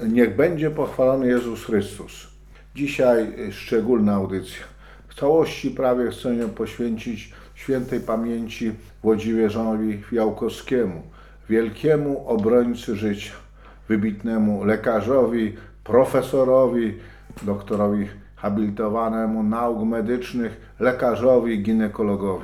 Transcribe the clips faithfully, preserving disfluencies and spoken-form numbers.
Niech będzie pochwalony Jezus Chrystus. Dzisiaj szczególna audycja. W całości prawie chcę ją poświęcić świętej pamięci Włodzimierzowi Fiałkowskiemu, wielkiemu obrońcy życia, wybitnemu lekarzowi, profesorowi, doktorowi habilitowanemu nauk medycznych, lekarzowi, ginekologowi,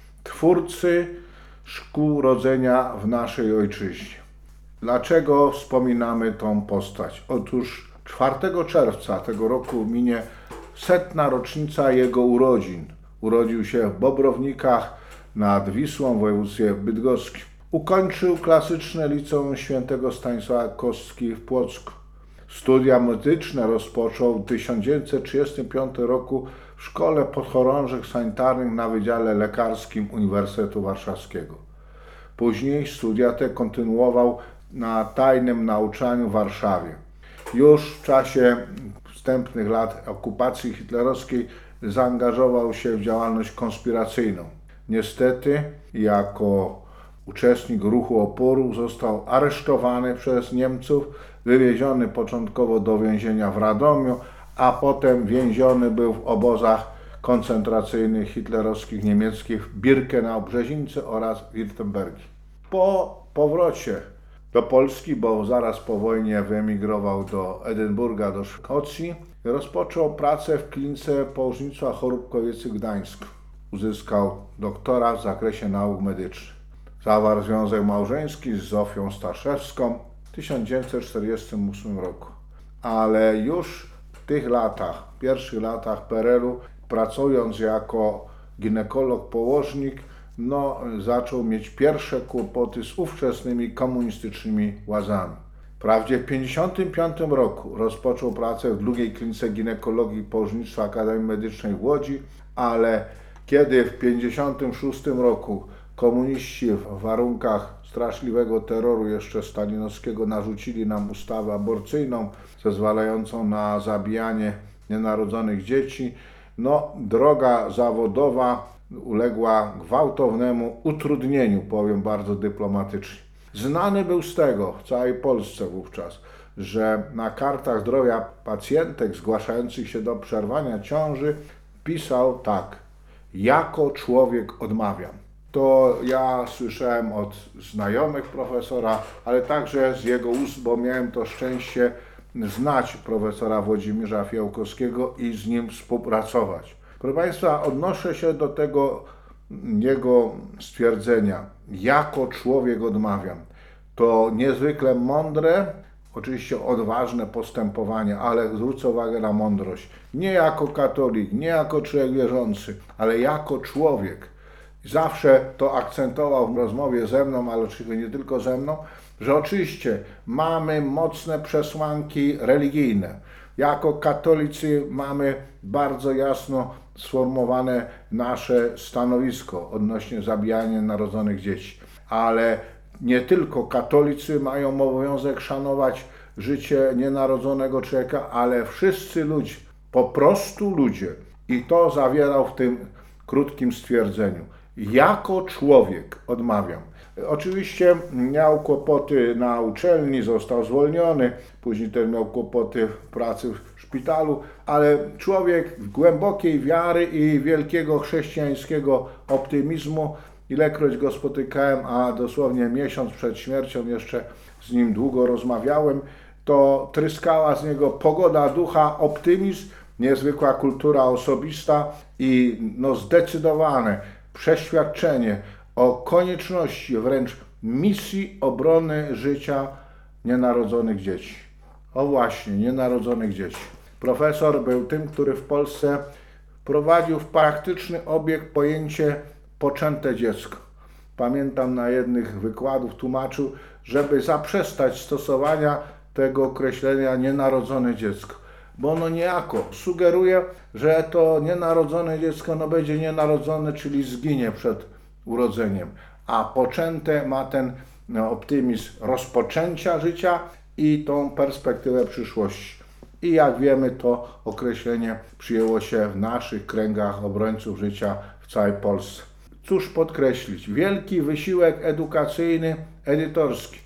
twórcy szkół rodzenia w naszej ojczyźnie. Dlaczego wspominamy tą postać? Otóż czwartego czerwca tego roku minie setna rocznica jego urodzin. Urodził się w Bobrownikach nad Wisłą w województwie bydgoskim. Ukończył klasyczne liceum świętego Stanisława Kostki w Płocku. Studia medyczne rozpoczął w tysiąc dziewięćset trzydziestym piątym roku w Szkole Podchorążych Sanitarnych na Wydziale Lekarskim Uniwersytetu Warszawskiego. Później studia te kontynuował na tajnym nauczaniu w Warszawie. Już w czasie wstępnych lat okupacji hitlerowskiej zaangażował się w działalność konspiracyjną. Niestety, jako uczestnik ruchu oporu został aresztowany przez Niemców, wywieziony początkowo do więzienia w Radomiu, a potem więziony był w obozach koncentracyjnych hitlerowskich niemieckich w Birkenau-Brzezińce oraz Wirtembergi. Po powrocie do Polski, bo zaraz po wojnie wyemigrował do Edynburga, do Szkocji, rozpoczął pracę w klinice położnictwa chorób kobiecych w Gdańsku. Uzyskał doktora w zakresie nauk medycznych. Zawarł związek małżeński z Zofią Staszewską w tysiąc dziewięćset czterdziestym ósmym roku. Ale już w tych latach, pierwszych latach P R L u, pracując jako ginekolog, położnik, no, zaczął mieć pierwsze kłopoty z ówczesnymi komunistycznymi władzami. Wprawdzie w tysiąc dziewięćset pięćdziesiątym piątym roku rozpoczął pracę w drugiej klinice ginekologii i położnictwa Akademii Medycznej w Łodzi, ale kiedy w tysiąc dziewięćset pięćdziesiątym szóstym roku komuniści w warunkach straszliwego terroru jeszcze stalinowskiego narzucili nam ustawę aborcyjną zezwalającą na zabijanie nienarodzonych dzieci, no, droga zawodowa uległa gwałtownemu utrudnieniu, powiem bardzo dyplomatycznie. Znany był z tego w całej Polsce wówczas, że na kartach zdrowia pacjentek zgłaszających się do przerwania ciąży pisał tak: jako człowiek odmawiam. To ja słyszałem od znajomych profesora, ale także z jego ust, bo miałem to szczęście znać profesora Włodzimierza Fiałkowskiego i z nim współpracować. Proszę Państwa, odnoszę się do tego jego stwierdzenia, jako człowiek odmawiam. To niezwykle mądre, oczywiście odważne postępowanie, ale zwrócę uwagę na mądrość. Nie jako katolik, nie jako człowiek wierzący, ale jako człowiek. Zawsze to akcentował w rozmowie ze mną, ale oczywiście nie tylko ze mną, że oczywiście mamy mocne przesłanki religijne. Jako katolicy mamy bardzo jasno sformułowane nasze stanowisko odnośnie zabijania narodzonych dzieci. Ale nie tylko katolicy mają obowiązek szanować życie nienarodzonego człowieka, ale wszyscy ludzie, po prostu ludzie. I to zawierał w tym krótkim stwierdzeniu. Jako człowiek odmawiam. Oczywiście miał kłopoty na uczelni, został zwolniony, później też miał kłopoty w pracy w szpitalu, ale człowiek głębokiej wiary i wielkiego chrześcijańskiego optymizmu, ilekroć go spotykałem, a dosłownie miesiąc przed śmiercią jeszcze z nim długo rozmawiałem, to tryskała z niego pogoda ducha, optymizm, niezwykła kultura osobista i no zdecydowane przeświadczenie o konieczności, wręcz misji obrony życia nienarodzonych dzieci. O właśnie, nienarodzonych dzieci. Profesor był tym, który w Polsce wprowadził w praktyczny obieg pojęcie poczęte dziecko. Pamiętam, na jednych wykładów tłumaczył, żeby zaprzestać stosowania tego określenia nienarodzone dziecko. Bo ono niejako sugeruje, że to nienarodzone dziecko no będzie nienarodzone, czyli zginie przed urodzeniem, a poczęte ma ten no, optymizm rozpoczęcia życia i tą perspektywę przyszłości. I jak wiemy, to określenie przyjęło się w naszych kręgach obrońców życia w całej Polsce. Cóż podkreślić? Wielki wysiłek edukacyjny, edytorski.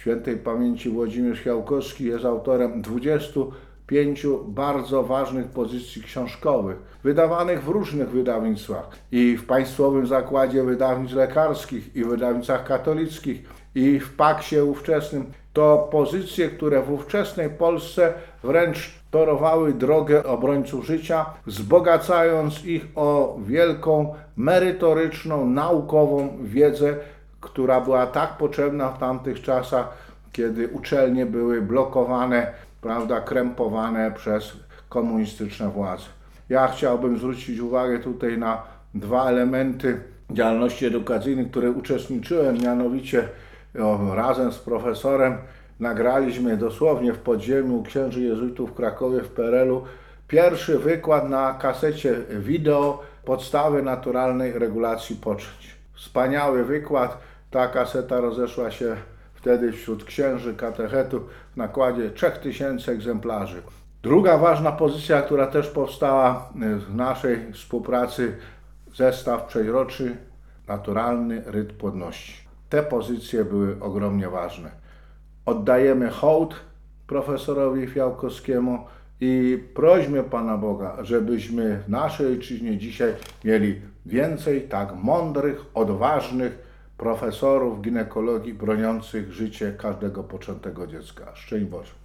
świętej pamięci Włodzimierz Fiałkowski jest autorem dwudziestu pięciu bardzo ważnych pozycji książkowych, wydawanych w różnych wydawnictwach, i w Państwowym Zakładzie Wydawnictw Lekarskich, i w wydawnictwach katolickich, i w Paksie ówczesnym. To pozycje, które w ówczesnej Polsce wręcz torowały drogę obrońców życia, wzbogacając ich o wielką, merytoryczną, naukową wiedzę, która była tak potrzebna w tamtych czasach, kiedy uczelnie były blokowane, prawda, krępowane przez komunistyczne władze. Ja chciałbym zwrócić uwagę tutaj na dwa elementy działalności edukacyjnej, w której uczestniczyłem, mianowicie o, razem z profesorem nagraliśmy dosłownie w podziemiu księży jezuitów w Krakowie w P R L u pierwszy wykład na kasecie wideo Podstawy naturalnej regulacji poczęć. Wspaniały wykład, ta kaseta rozeszła się wtedy wśród księży, katechetów w nakładzie trzech tysięcy egzemplarzy. Druga ważna pozycja, która też powstała w naszej współpracy, zestaw przeźroczy, naturalny rytm płodności. Te pozycje były ogromnie ważne. Oddajemy hołd profesorowi Fiałkowskiemu i prośmy Pana Boga, żebyśmy w naszej ojczyźnie dzisiaj mieli więcej tak mądrych, odważnych profesorów ginekologii broniących życie każdego poczętego dziecka. Szczęść Boże.